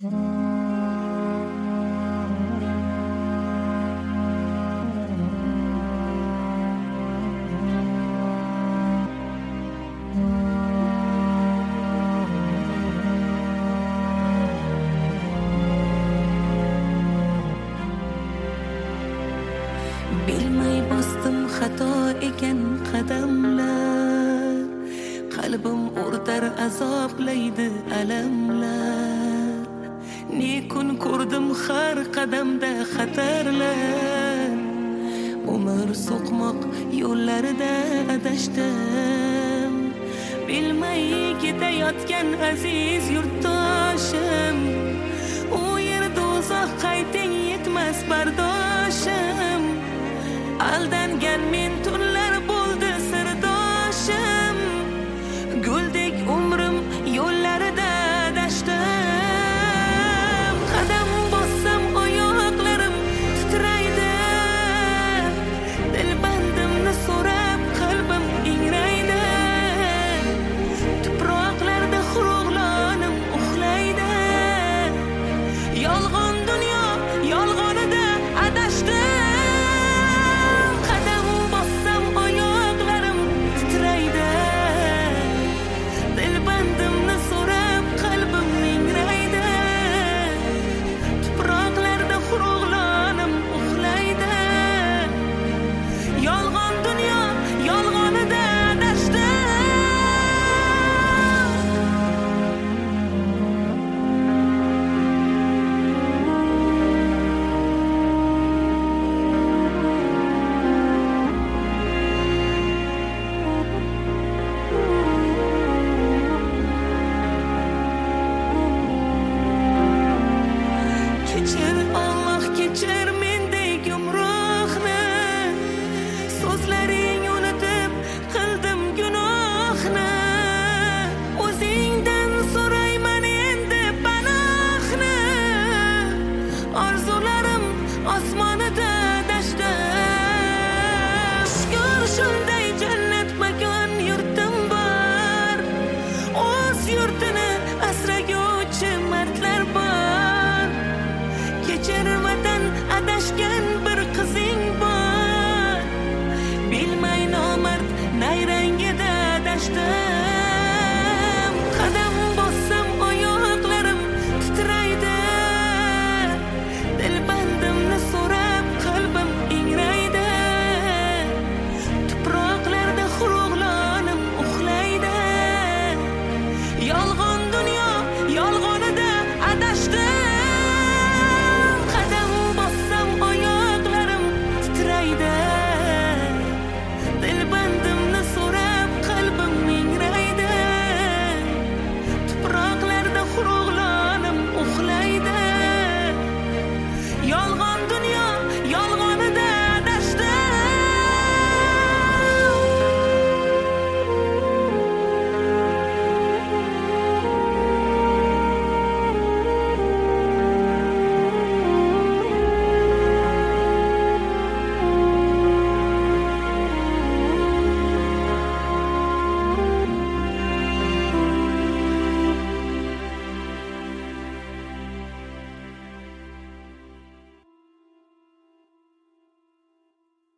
Bilmay bosdim xato ekan qadamlar, qalbim o'rtar azoblaydi alamlar. Ne kun ko'rdim har qadamda xatarlar, umr so'qmoq yo'llarida adashdim. Bilmay ketayotgan aziz yurtdoshim, u yer do'zax qayting yetmas bardoshim. Aldangan men tunlar bo'ldi sirdoshim, guldek umrim yo'llarida adashdim. Qadam bossam oyoqlarim titraydi, dilbandimni so'rab qalbim ingraydi. Tuproqlarda xurug'lonim uxlaydi, yolg'on dunyo yolg'onida adashdim. Kechir Allah kechir mendek gumrohni, so'zlaring unutib qildim gunohni. O'zingdan so'rayman endi panohni, orzularim osmonida dashtdim. Shukr shunday jannat makon yurtim bor, o'z yurtini asraguvchi mardlar bor. Kechir